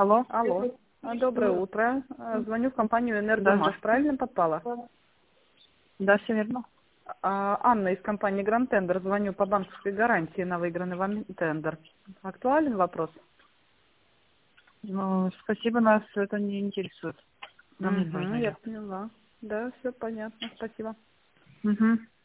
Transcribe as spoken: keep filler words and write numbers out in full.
Алло. Алло. А, Доброе утро. А, Звоню в компанию «Энергомаш». Правильно попала? Да, все верно. А, Анна из компании «Гранд Тендер». Звоню по банковской гарантии на выигранный вами тендер. Актуален вопрос? Ну, спасибо, нас это не интересует. Нам не Угу, нужно я ее. поняла. Да, все понятно. Спасибо. Угу.